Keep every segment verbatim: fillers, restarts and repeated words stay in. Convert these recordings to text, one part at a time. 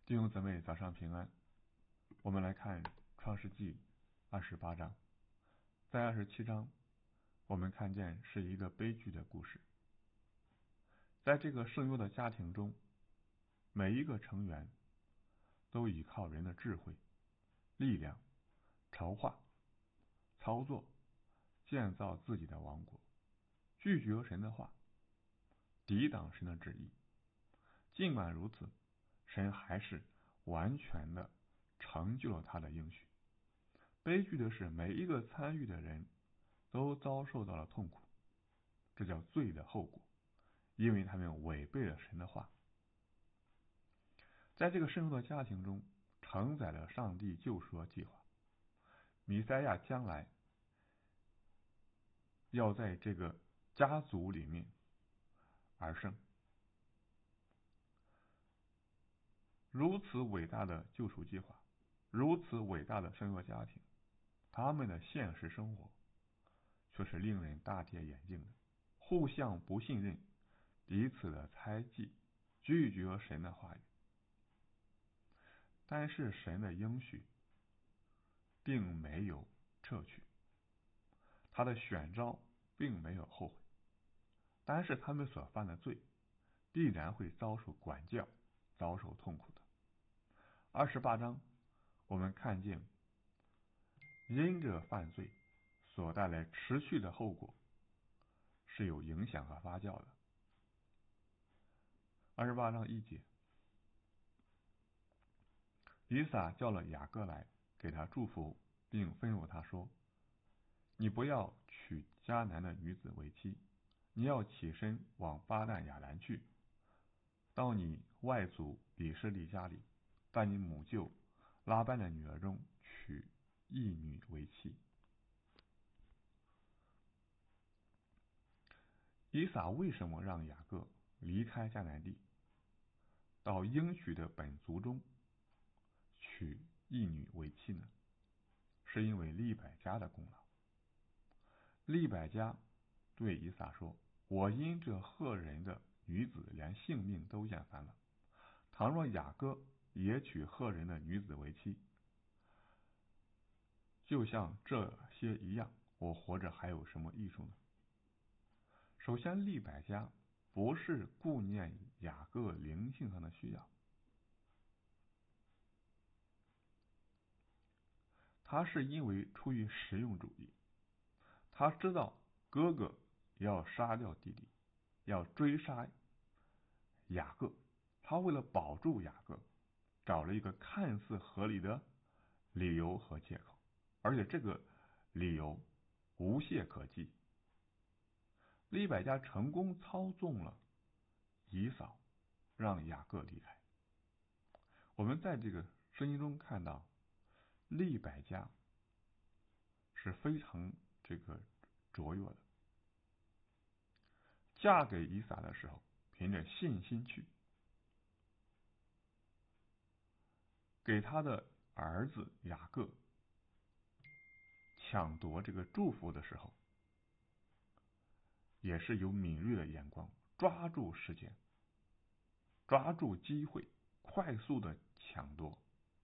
弟兄姊妹，早上平安。我们来看创世纪二十八章。在二十七章，我们看见是一个悲剧的故事。在这个圣约的家庭中，每一个成员都依靠人的智慧、力量、筹划、操作，建造自己的王国，拒绝神的话，抵挡神的旨意。尽管如此，神还是完全的成就了他的应许。悲剧的是，每一个参与的人都遭受到了痛苦，这叫罪的后果，因为他们违背了神的话。在这个圣约的家庭中，承载了上帝救赎的计划。弥赛亚将来要在这个家族里面而生。如此伟大的救赎计划，如此伟大的圣约家庭，他们的现实生活却是令人大跌眼镜的，互相不信任，彼此的猜忌，拒绝神的话语。但是神的应许并没有撤去，他的选召并没有后悔，但是他们所犯的罪必然会遭受管教，遭受痛苦的。二十八章我们看见因着犯罪所带来持续的后果是有影响和发酵的。二十八章一节，以撒叫了雅各来，给他祝福，并吩咐他说：你不要娶迦南的女子为妻，你要起身往巴旦亚兰去，到你外祖以色列家里，在你母舅拉班的女儿中娶一女为妻。以撒为什么让雅各离开迦南地，到应许的本族中娶一女为妻呢？是因为利百加的功劳。利百加对以撒说：我因这赫人的女子连性命都厌烦了，倘若雅各也娶赫人的女子为妻，就像这些一样，我活着还有什么益处呢？首先，利百加不是顾念雅各灵性上的需要，他是因为出于实用主义。他知道哥哥要杀掉弟弟，要追杀雅各，他为了保住雅各，找了一个看似合理的理由和借口，而且这个理由无懈可击。利百加成功操纵了以扫，让雅各离开。我们在这个圣经中看到，利百加是非常这个卓越的。嫁给以撒的时候，凭着信心去，给他的儿子雅各抢夺这个祝福的时候，也是有敏锐的眼光，抓住时间，抓住机会，快速的抢夺。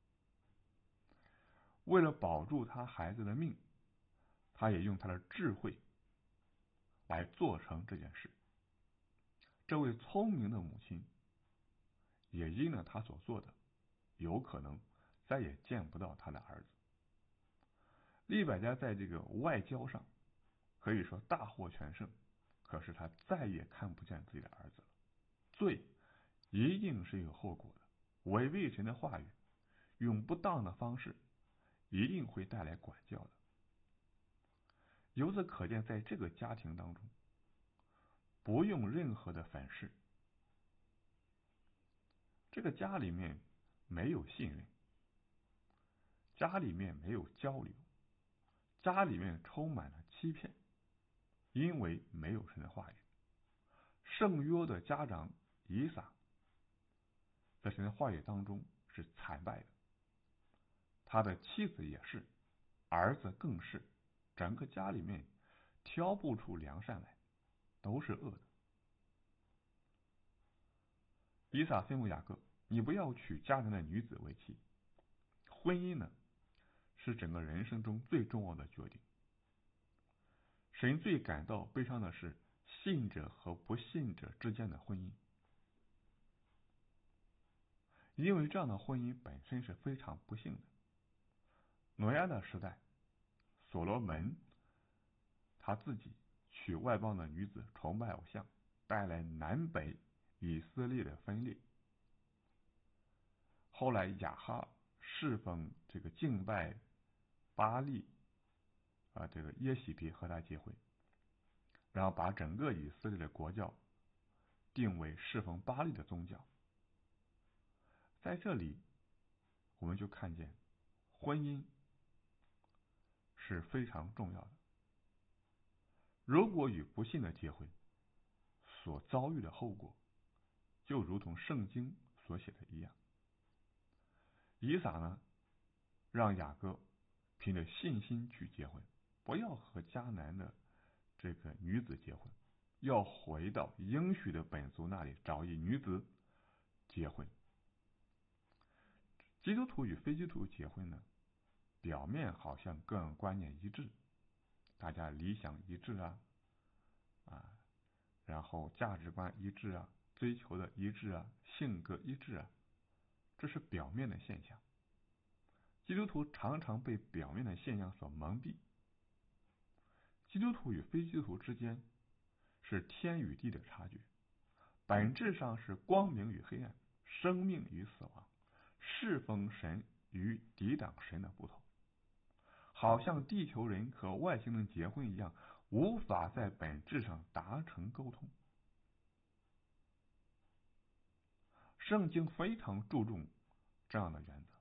为了保住他孩子的命，他也用他的智慧来做成这件事。这位聪明的母亲也因了他所做的，有可能再也见不到他的儿子。利百加在这个外交上可以说大获全胜，可是他再也看不见自己的儿子了。罪一定是有后果的，违背神的话语，用不当的方式一定会带来管教的。由此可见，在这个家庭当中，不用任何的粉饰，这个家里面没有信任，家里面没有交流，家里面充满了欺骗，因为没有神的话语。圣约的家长以撒在神的话语当中是惨败的，他的妻子也是，儿子更是，整个家里面挑不出良善来，都是恶的。以撒吩咐雅各你不要娶迦南的女子为妻。婚姻呢，是整个人生中最重要的决定。神最感到悲伤的是信者和不信者之间的婚姻，因为这样的婚姻本身是非常不幸的。挪亚的时代，所罗门他自己娶外邦的女子，崇拜偶像，带来南北以色列的分裂。后来亚哈侍奉这个敬拜巴利啊，这个耶洗别和他结婚，然后把整个以色列的国教定为侍奉巴利的宗教。在这里，我们就看见婚姻是非常重要的。如果与不信的结婚，所遭遇的后果就如同圣经所写的一样。以撒呢，让雅各凭着信心去结婚，不要和迦南的这个女子结婚，要回到应许的本族那里找一女子结婚。基督徒与非基督徒结婚呢，表面好像个人观念一致，大家理想一致啊，啊，然后价值观一致啊，追求的一致啊，性格一致啊，这是表面的现象。基督徒常常被表面的现象所蒙蔽。基督徒与非基督徒之间是天与地的差距，本质上是光明与黑暗，生命与死亡，侍奉神与抵挡神的不同。好像地球人和外星人结婚一样，无法在本质上达成沟通。圣经非常注重这样的原则，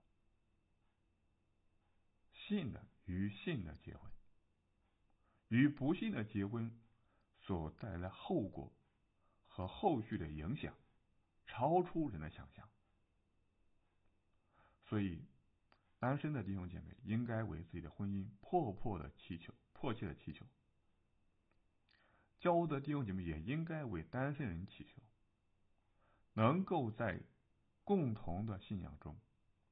信的与信的结婚，与不信的结婚所带来的后果和后续的影响超出人的想象。所以单身的弟兄姐妹应该为自己的婚姻迫迫的祈求，迫切的祈求。交屋的弟兄姐妹也应该为单身人祈求，能够在共同的信仰中，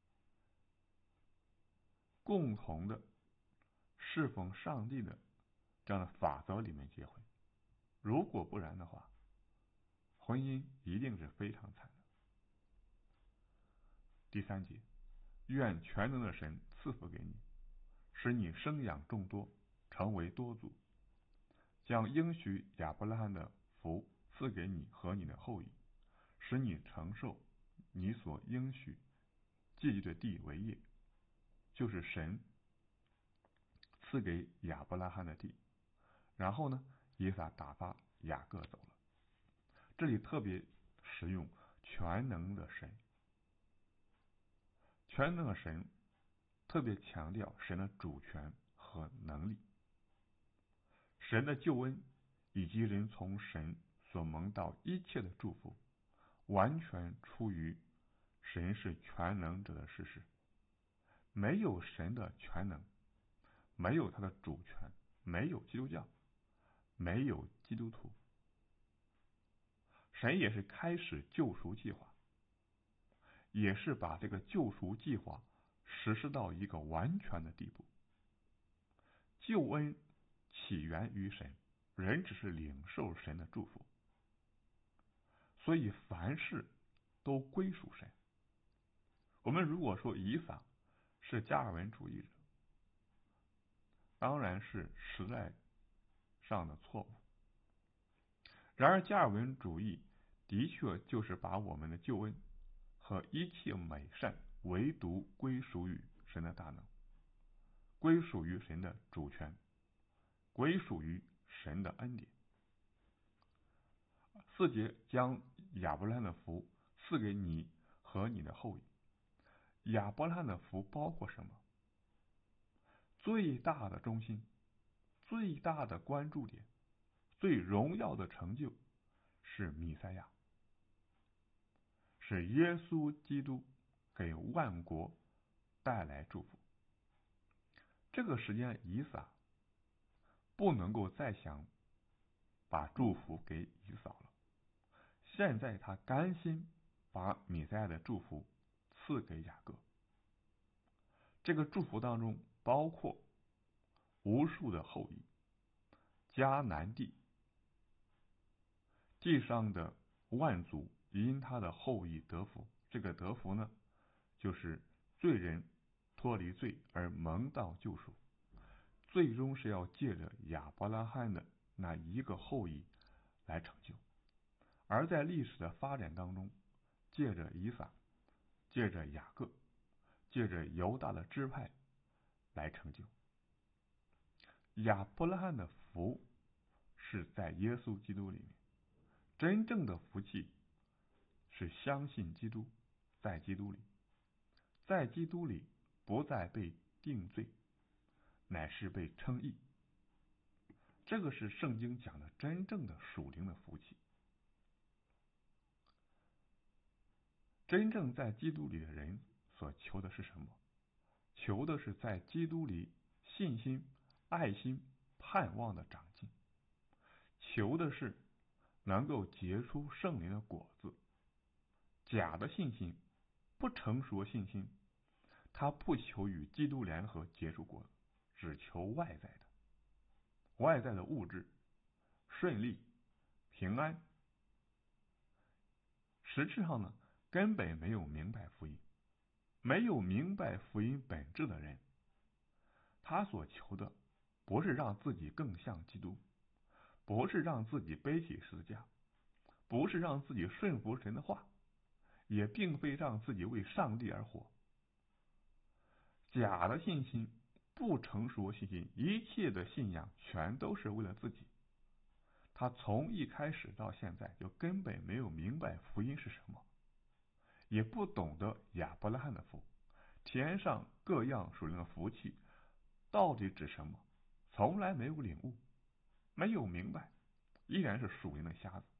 共同的侍奉上帝的这样的法则里面结婚。如果不然的话，婚姻一定是非常惨的。第三节，愿全能的神赐福给你，使你生养众多，成为多族，将应许亚伯拉罕的福赐给你和你的后裔，使你承受你所应许寄居的地为业，就是神赐给亚伯拉罕的地。然后呢，以撒打发雅各走了。这里特别使用全能的神，全能的神特别强调神的主权和能力，神的救恩以及人从神所蒙到一切的祝福，完全出于神是全能者的事实。没有神的全能，没有他的主权，没有基督教，没有基督徒。神也是开始救赎计划，也是把这个救赎计划实施到一个完全的地步。救恩起源于神，人只是领受神的祝福，所以凡事都归属神。我们如果说以撒是加尔文主义者，当然是时代上的错误。然而加尔文主义的确就是把我们的救恩和一切美善唯独归属于神的大能，归属于神的主权，归属于神的恩典。四节，将亚伯拉罕的福赐给你和你的后裔。亚伯拉罕的福包括什么？最大的中心，最大的关注点，最荣耀的成就是弥赛亚，是耶稣基督给万国带来祝福。这个时间以撒不能够再想把祝福给以扫了，现在他甘心把弥赛亚的祝福赐给雅各。这个祝福当中包括无数的后裔，迦南地，地上的万族因他的后裔得福。这个得福呢，就是罪人脱离罪而蒙到救赎，最终是要借着亚伯拉罕的那一个后裔来成就。而在历史的发展当中，借着以撒，借着雅各，借着犹大的支派来成就。亚伯拉罕的福是在耶稣基督里面，真正的福气是相信基督，在基督里，在基督里不再被定罪，乃是被称义。这个是圣经讲的真正的属灵的福气。真正在基督里的人所求的是什么？求的是在基督里信心、爱心、盼望的长进，求的是能够结出圣灵的果子。假的信心，不成熟的信心，他不求与基督联合结出果子，只求外在的外在的物质顺利平安。实质上呢，根本没有明白福音。没有明白福音本质的人，他所求的不是让自己更像基督，不是让自己背起十字架，不是让自己顺服神的话，也并非让自己为上帝而活。假的信心，不成熟的信心，一切的信仰全都是为了自己。他从一开始到现在就根本没有明白福音是什么，也不懂得亚伯拉罕的福，天上各样属灵的福气到底指什么，从来没有领悟，没有明白，依然是属灵的瞎子。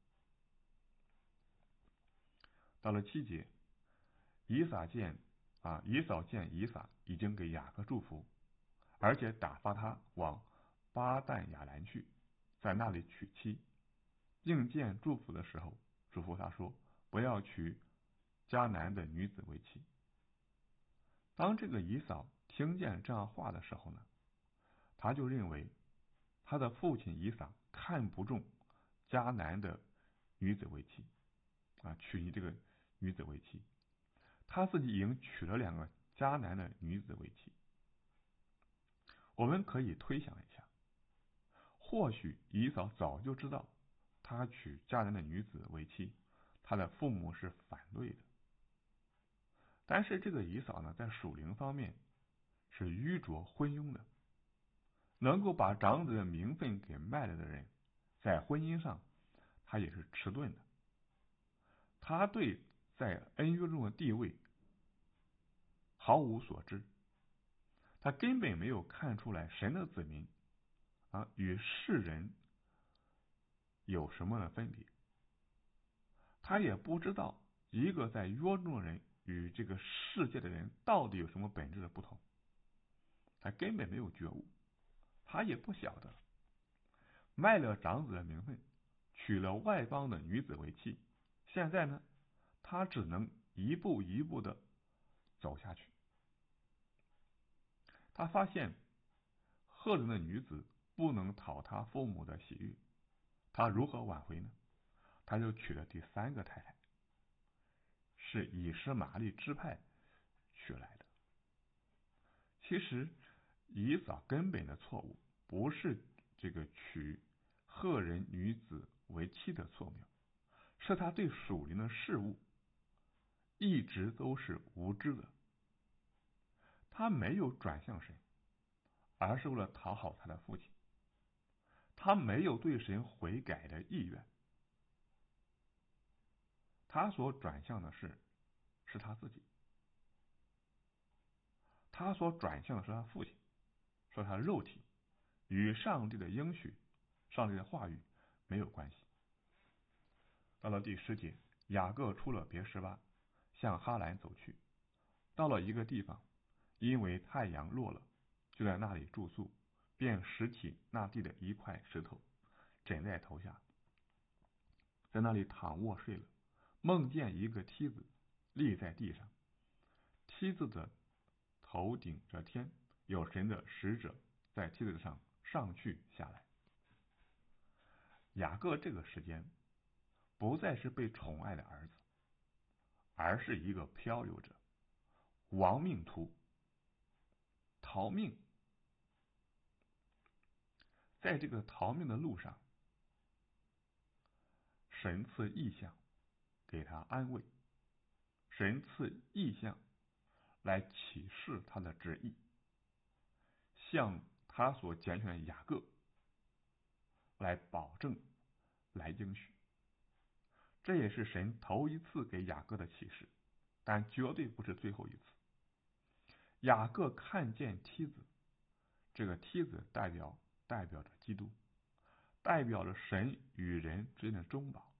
到了七节，以撒见啊，以扫见以撒已经给雅各祝福，而且打发他往巴旦亚兰去，在那里娶妻。应见祝福的时候，嘱咐他说，不要娶迦南的女子为妻。当这个以扫听见这样话的时候呢，他就认为他的父亲以撒看不中迦南的女子为妻啊，娶你这个女子为妻，他自己已经娶了两个迦南的女子为妻。我们可以推想一下，或许以扫早就知道他娶迦南的女子为妻，他的父母是反对的。但是这个以扫呢，在属灵方面是愚拙昏庸的，能够把长子的名分给卖了的人，在婚姻上他也是迟钝的。他对在恩约中的地位毫无所知，他根本没有看出来神的子民啊与世人有什么的分别。他也不知道一个在约中的人与这个世界的人到底有什么本质的不同，他根本没有觉悟。他也不晓得卖了长子的名分，娶了外邦的女子为妻，现在呢，他只能一步一步的走下去。他发现赫人的女子不能讨他父母的喜悦，他如何挽回呢？他就娶了第三个太太，是以实玛利支派娶来的。其实以扫根本的错误不是这个娶赫人女子为妻的错谬，是他对属灵的事物一直都是无知的。他没有转向神，而是为了讨好他的父亲。他没有对神悔改的意愿，他所转向的是是他自己，他所转向的是他父亲，是他肉体，与上帝的应许、上帝的话语没有关系。到了第十节，雅各出了别是巴，向哈兰走去，到了一个地方，因为太阳落了，就在那里住宿，便拾起那地的一块石头枕在头下，在那里躺卧睡了。 梦见一个梯子立在地上，梯子的头顶着天，有神的使者在梯子上上去下来。雅各这个时间不再是被宠爱的儿子，而是一个漂流者，亡命徒，逃命。在这个逃命的路上，神赐异象给他安慰，神赐异象来启示他的旨意，向他所拣选的雅各来保证，来应许。这也是神头一次给雅各的启示，但绝对不是最后一次。雅各看见梯子，这个梯子代表代表着基督，代表着神与人之间的中保。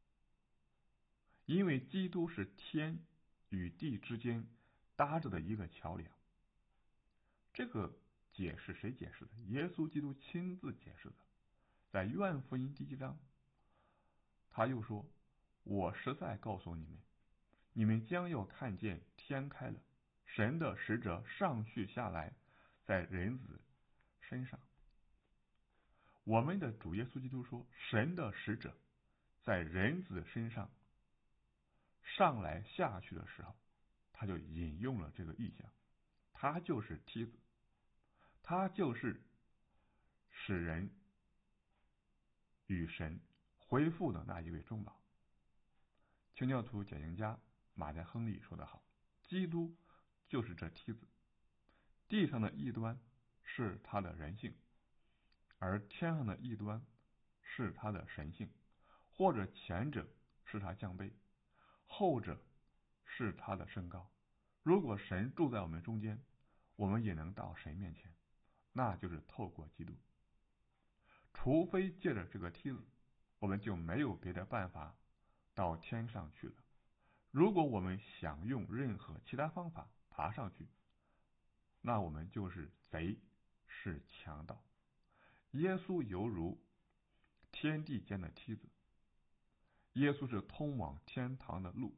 因为基督是天与地之间搭着的一个桥梁。这个解释谁解释的？耶稣基督亲自解释的。在约翰福音第一章，他又说，我实在告诉你们，你们将要看见天开了，神的使者上去下来，在人子身上。我们的主耶稣基督说，神的使者在人子身上上来下去的时候，他就引用了这个意象，他就是梯子，他就是使人与神恢复的那一位中保。清教徒解经家马加亨利说得好，基督就是这梯子，地上的一端是他的人性，而天上的一端是他的神性，或者前者是他降卑，后者是他的升高。如果神住在我们中间，我们也能到神面前，那就是透过基督。除非借着这个梯子，我们就没有别的办法到天上去了。如果我们想用任何其他方法爬上去，那我们就是贼，是强盗。耶稣犹如天地间的梯子，耶稣是通往天堂的路。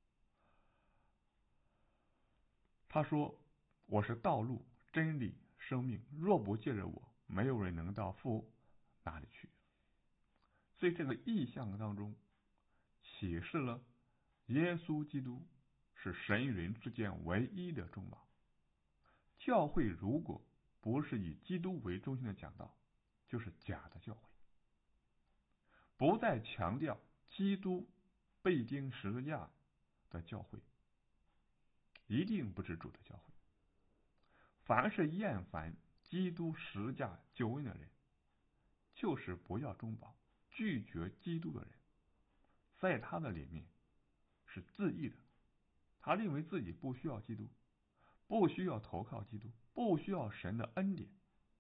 他说，我是道路、真理、生命，若不借着我，没有人能到父那里去。所以这个意象当中启示了耶稣基督是神与人之间唯一的中保。教会如果不是以基督为中心的讲道，就是假的教会。不再强调基督被钉十字架的教会，一定不是主的教会。凡是厌烦基督十字架救恩的人，就是不要中保，拒绝基督的人，在他的里面是自义的。他认为自己不需要基督，不需要投靠基督，不需要神的恩典。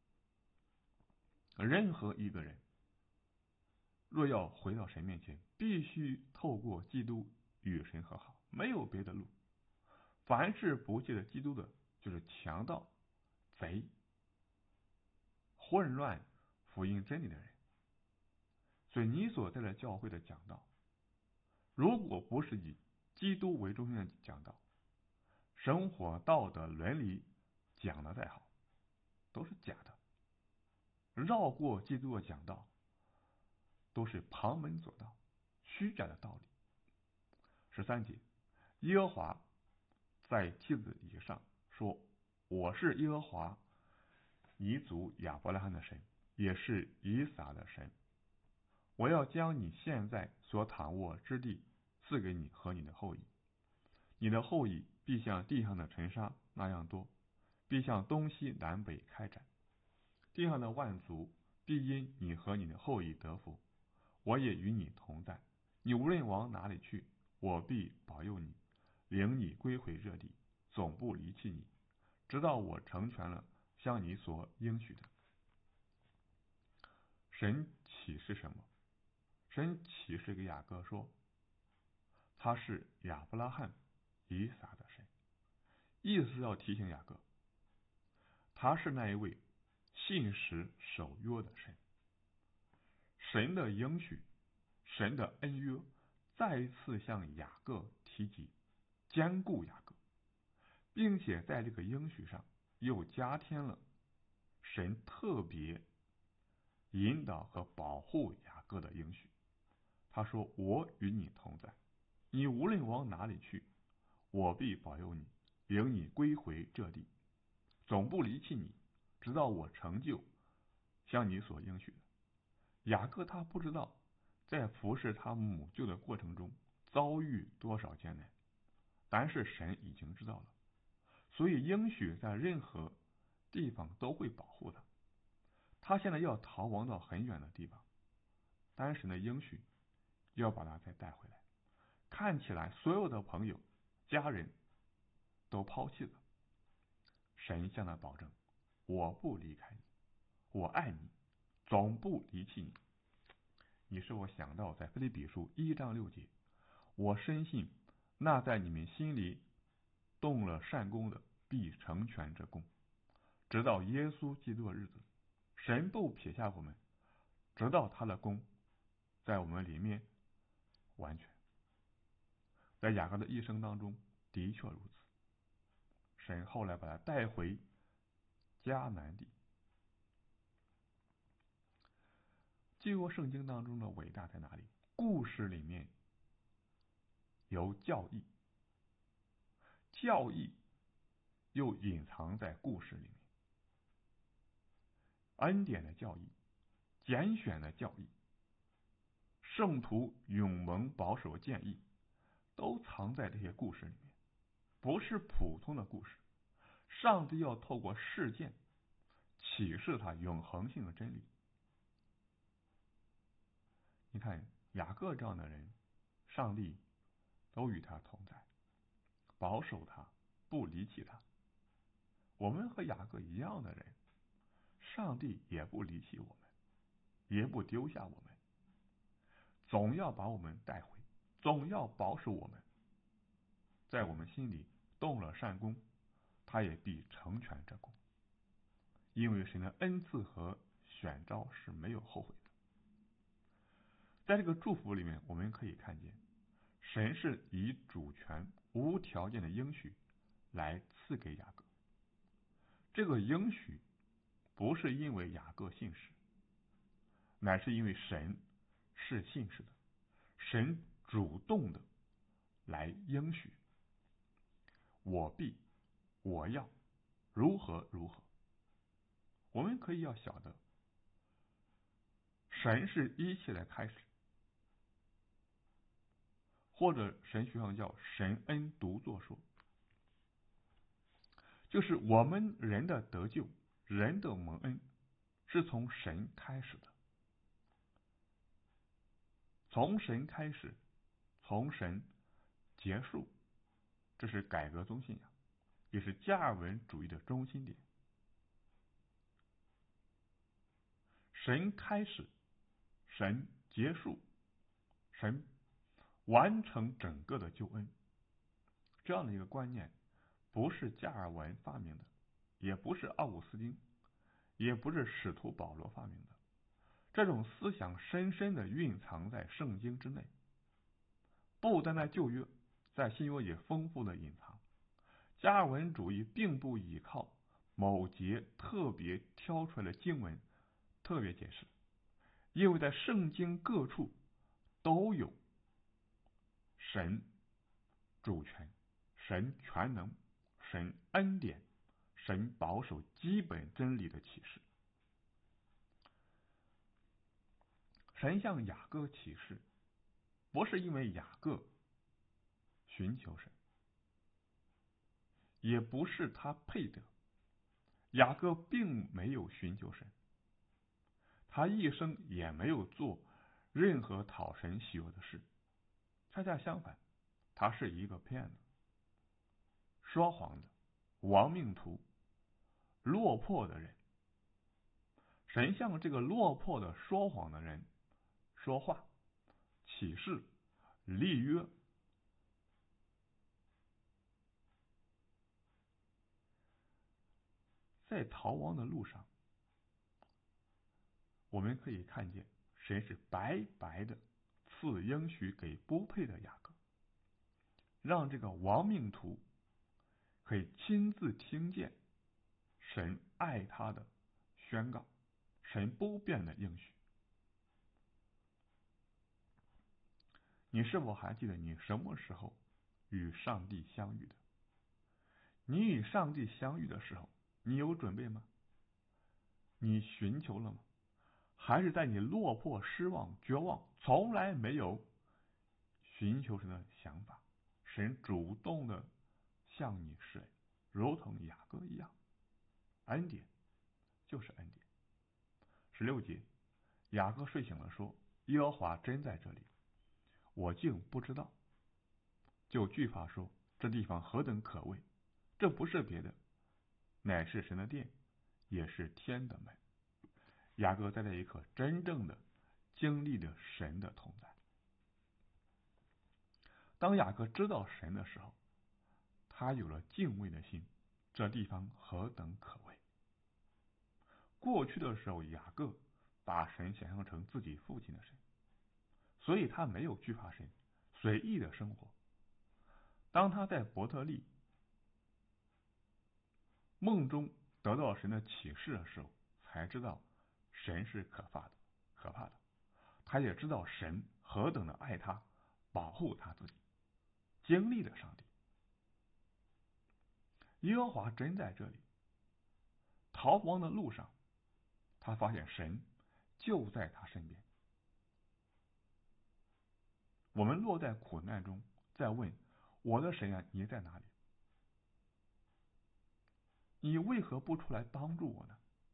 任何一个人若要回到神面前，必须透过基督与神和好，没有别的路。凡是不借着基督的，就是强盗、贼、混乱福音真理的人。所以你所在的教会的讲道，如果不是以基督为中心的讲道，生活道德伦理讲的再好，都是假的。绕过基督的讲道，都是旁门左道，虚假的道理。十三节，耶和华在梯子以上说，我是耶和华你祖亚伯拉罕的神，也是以撒的神。我要将你现在所躺卧之地赐给你和你的后裔，你的后裔必像地上的尘沙那样多，必向东西南北开展。地上的万族必因你和你的后裔得福，我也与你同在。你无论往哪里去，我必保佑你，领你归回这地，总不离弃你，直到我成全了向你所应许的。神启示什么？神启示给雅各说，他是亚伯拉罕、以撒的神，意思是要提醒雅各，他是那一位信实守约的神。神的应许，神的恩约， 再次向雅各提及坚固雅各，并且在这个应许上又加添了神特别引导和保护雅各的应许。他说，我与你同在，你无论往哪里去，我必保佑你，领你归回这地，总不离弃你，直到我成就向你所应许的。雅各他不知道在服侍他母舅的过程中遭遇多少艰难，但是神已经知道了，所以应许在任何地方都会保护他。他现在要逃亡到很远的地方，但是呢，应许要把他再带回来。看起来所有的朋友家人都抛弃了，神向他保证，我不离开你，我爱你，总不离弃你。你使我想到在腓立比书一章六节，我深信那在你们心里动了善功的必成全这功，直到耶稣基督的日子，神不撇下我们，直到他的功在我们里面完全。在雅各的一生当中的确如此，神后来把他带回迦南地。旧约圣经当中的伟大在哪里？故事里面有教义，教义又隐藏在故事里面，恩典的教义，拣选的教义，圣徒永蒙保守建议，都藏在这些故事里面，不是普通的故事。上帝要透过事件启示他永恒性的真理。你看雅各这样的人，上帝都与他同在，保守他，不离弃他。我们和雅各一样的人，上帝也不离弃我们，也不丢下我们，总要把我们带回，总要保守我们，在我们心里动了善功，他也必成全这功，因为神的恩赐和选召是没有后悔的。在这个祝福里面，我们可以看见神是以主权无条件的应许来赐给雅各。这个应许不是因为雅各信实，乃是因为神是信实的，神主动的来应许，我必，我要如何如何。我们可以要晓得，神是一切的开始，或者神学上叫神恩独作说，就是我们人的得救，人的蒙恩是从神开始的，从神开始，从神结束，这是改革宗信仰，也是加尔文主义的中心点。神开始，神结束，神完成整个的救恩，这样的一个观念不是加尔文发明的，也不是奥古斯丁，也不是使徒保罗发明的。这种思想深深的蕴藏在圣经之内，不单在旧约，在新约也丰富的隐藏。加尔文主义并不依靠某节特别挑出来的经文特别解释，因为在圣经各处都有神主权、神全能、神恩典、神保守基本真理的启示。神向雅各启示，不是因为雅各寻求神，也不是他配得。雅各并没有寻求神，他一生也没有做任何讨神喜悦的事，恰恰相反，他是一个骗子，说谎的，亡命徒，落魄的人。神向这个落魄的说谎的人说话，启示，立约。在逃亡的路上，我们可以看见神是白白的赐应许给不配的雅各，让这个亡命徒可以亲自听见神爱他的宣告，神不变的应许。你是否还记得你什么时候与上帝相遇的？你与上帝相遇的时候，你有准备吗？你寻求了吗？还是在你落魄、失望、绝望，从来没有寻求神的想法，神主动的向你示爱，如同雅各一样？恩典就是恩典。十六节，雅各睡醒了，说：耶和华真在这里，我竟不知道。就句法说，这地方何等可畏！这不是别的，乃是神的殿，也是天的门。雅各在这一刻真正的经历了神的同在。当雅各知道神的时候，他有了敬畏的心，这地方何等可畏！过去的时候，雅各把神想象成自己父亲的神，所以他没有惧怕神，随意的生活。当他在伯特利梦中得到神的启示的时候，才知道神是可怕的，可怕的。他也知道神何等的爱他，保护他自己，经历了上帝。耶和华真在这里。逃亡的路上，他发现神就在他身边。我们落在苦难中，在问我的神啊，你在哪里？你为何不出来帮助我呢？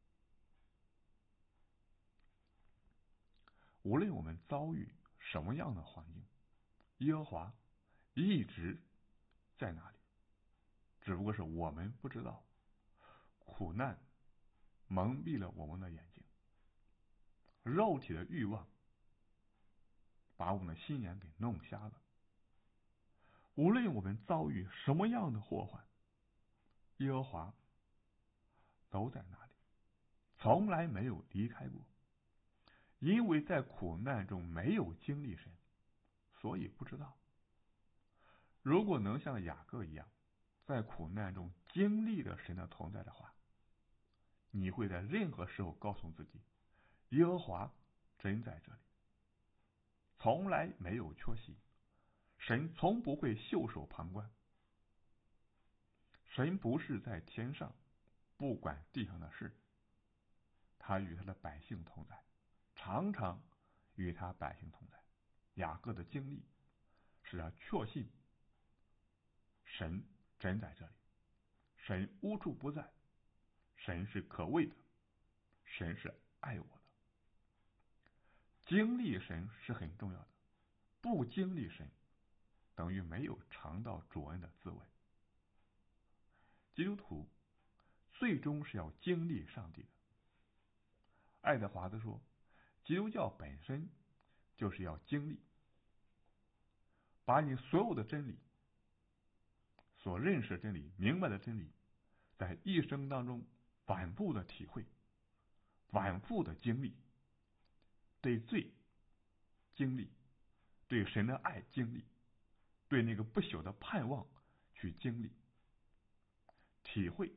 无论我们遭遇什么样的环境，耶和华一直在那里，只不过是我们不知道。苦难蒙蔽了我们的眼睛，肉体的欲望把我们的心眼给弄瞎了。无论我们遭遇什么样的祸患，耶和华都在那里，从来没有离开过。因为在苦难中没有经历神，所以不知道。如果能像雅各一样，在苦难中经历了神的同在的话，你会在任何时候告诉自己，耶和华真在这里，从来没有缺席。神从不会袖手旁观，神不是在天上不管地上的事，他与他的百姓同在，常常与他百姓同在。雅各的经历使他确信神真在这里，神无处不在，神是可畏的，神是爱我的。经历神是很重要的，不经历神等于没有尝到主恩的滋味。基督徒最终是要经历上帝的。爱德华兹说，基督教本身就是要经历，把你所有的真理，所认识的真理，明白的真理，在一生当中反复的体会，反复的经历，对罪经历，对神的爱经历，对那个不朽的盼望去经历体会，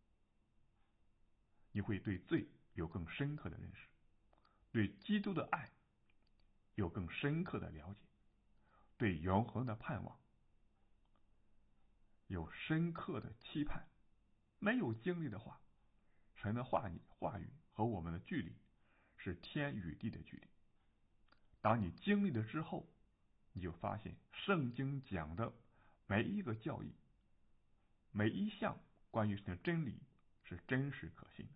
你会对罪有更深刻的认识，对基督的爱有更深刻的了解，对永恒的盼望有深刻的期盼。没有经历的话，神的话语话语和我们的距离是天与地的距离。当你经历了之后，你就发现圣经讲的每一个教义，每一项关于神的真理是真实可信的。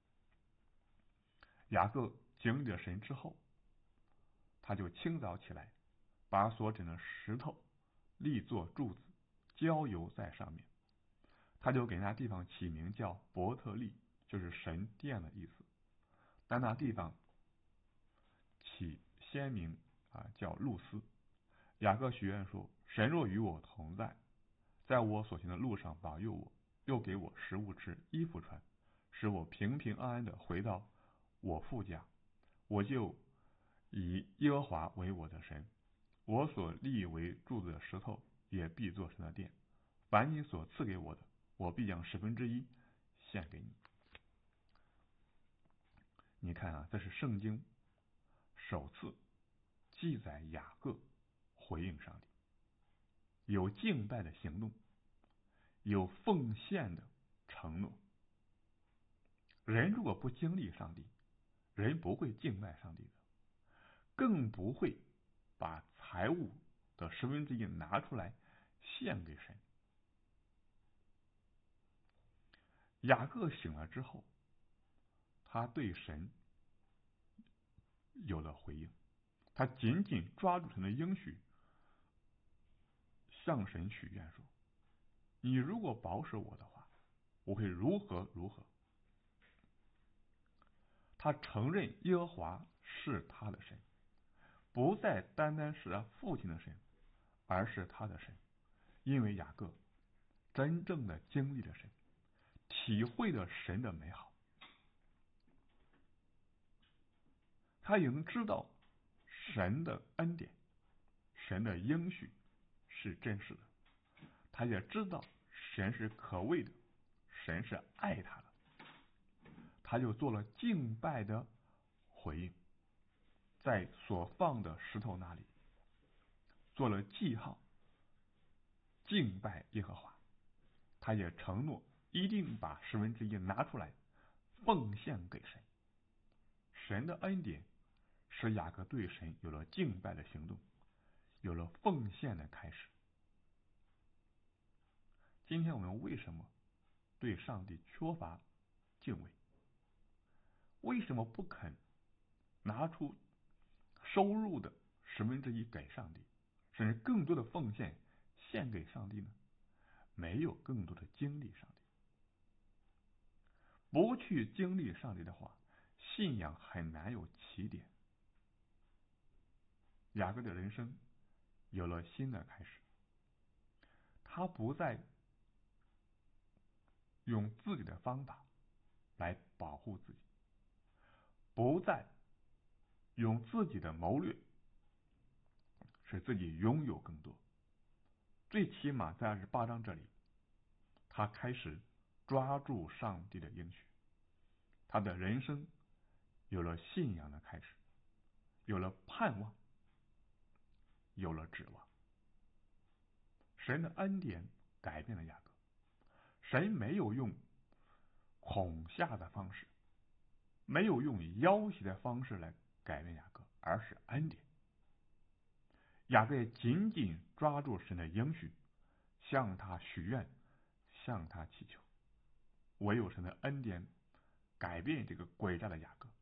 雅各经历了神之后，他就清早起来，把所整的石头立作柱子，浇油在上面。他就给那地方起名叫伯特利，就是神殿的意思。但那地方起先名啊叫路斯。雅各许愿说，神若与我同在，在我所行的路上保佑我，又给我食物吃，衣服穿，使我平平安安的回到我父家，我就以耶和华为我的神， 我所立为柱子的石头，也必做神的殿。凡你所赐给我的，我必将十分之一献给你。你看啊，这是圣经首次记载雅各回应上帝，有敬拜的行动，有奉献的承诺。人如果不经历上帝，人不会敬拜上帝的，更不会把财物的十分之一拿出来献给神。雅各醒了之后，他对神有了回应，他紧紧抓住神的应许，向神许愿说：你如果保守我的话，我会如何如何。他承认耶和华是他的神，不再单单是他父亲的神，而是他的神。因为雅各真正的经历了神，体会了神的美好，他已经知道神的恩典，神的应许是真实的，他也知道神是可畏的，神是爱他的，他就做了敬拜的回应，在所放的石头那里做了记号，敬拜耶和华。他也承诺一定把十分之一拿出来奉献给神。神的恩典使雅各对神有了敬拜的行动，有了奉献的开始。今天我们为什么对上帝缺乏敬畏？为什么不肯拿出收入的十分之一给上帝，甚至更多的奉献献给上帝呢？没有更多的经历上帝。不去经历上帝的话，信仰很难有起点。雅各的人生有了新的开始，他不再用自己的方法来保护自己，不再用自己的谋略使自己拥有更多。最起码在二十八章这里，他开始抓住上帝的应许，他的人生有了信仰的开始，有了盼望，有了指望。神的恩典改变了雅各，神没有用恐吓的方式，没有用要挟的方式来改变雅各，而是恩典。雅各也紧紧抓住神的应许，向他许愿，向他祈求。唯有神的恩典改变这个诡诈的雅各。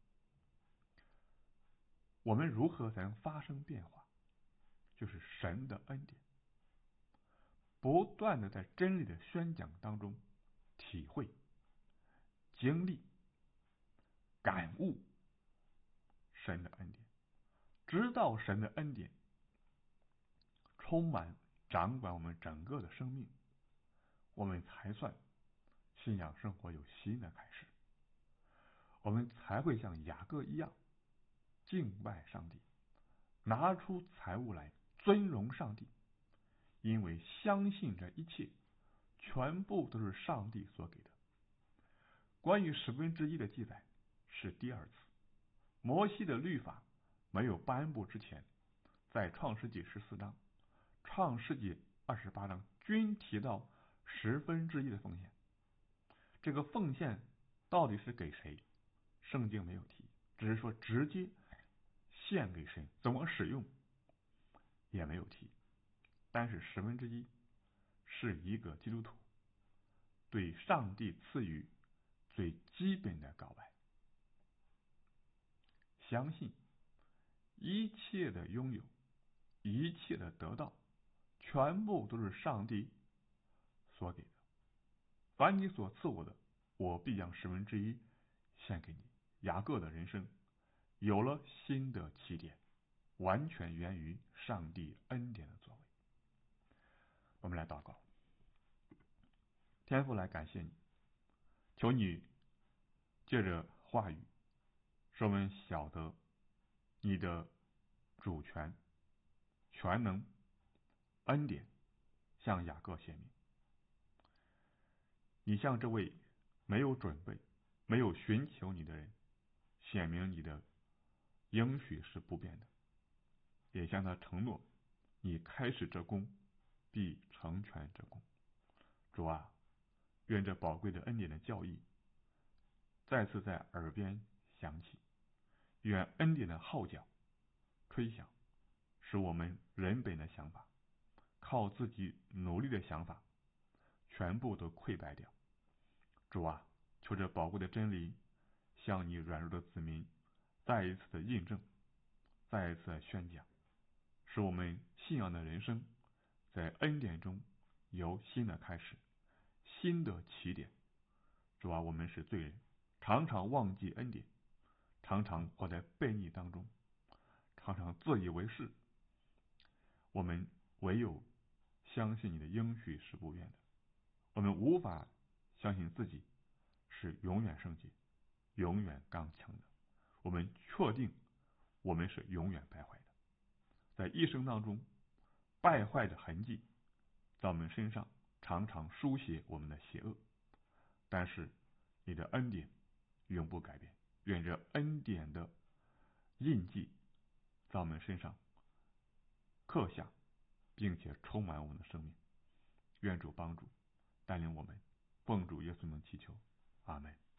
我们如何才能发生变化？就是神的恩典，不断的在真理的宣讲当中体会、经历、感悟神的恩典，直到神的恩典充满掌管我们整个的生命，我们才算信仰生活有新的开始，我们才会像雅各一样敬拜上帝，拿出财物来尊荣上帝，因为相信这一切全部都是上帝所给的。关于十分之一的记载是第二次，摩西的律法没有颁布之前，在创世纪十四章、创世纪二十八章均提到十分之一的奉献。这个奉献到底是给谁？圣经没有提，只是说直接献给神，怎么使用也没有提。但是十分之一是一个基督徒对上帝赐予最基本的告白，相信一切的拥有，一切的得到，全部都是上帝所给的。凡你所赐我的，我必将十分之一献给你。雅各的人生有了新的起点，完全源于上帝恩典的作为。我们来祷告。天父，来感谢你，求你借着话语使我们晓得你的主权， 全能、恩典向雅各显明。你向这位没有准备、没有寻求你的人显明你的应许是不变的，也向他承诺，你开始这功必成全这功。主啊，愿这宝贵的恩典的教义再次在耳边响起，愿恩典的号角吹响，使我们人本的想法，靠自己努力的想法全部都溃败掉。主啊，求这宝贵的真理向你软弱的子民再一次的印证，再一次的宣讲，使我们信仰的人生在恩典中由新的开始，新的起点。主啊，我们是罪人，常常忘记恩典，常常活在悖逆当中，常常自以为是。我们唯有相信你的应许是不变的，我们无法相信自己是永远圣洁、永远刚强的。我们确定我们是永远败坏的，在一生当中败坏的痕迹在我们身上常常书写我们的邪恶，但是你的恩典永不改变。愿这恩典的印记在我们身上刻下，并且充满我们的生命。愿主帮助带领我们，奉主耶稣名祈求，阿门。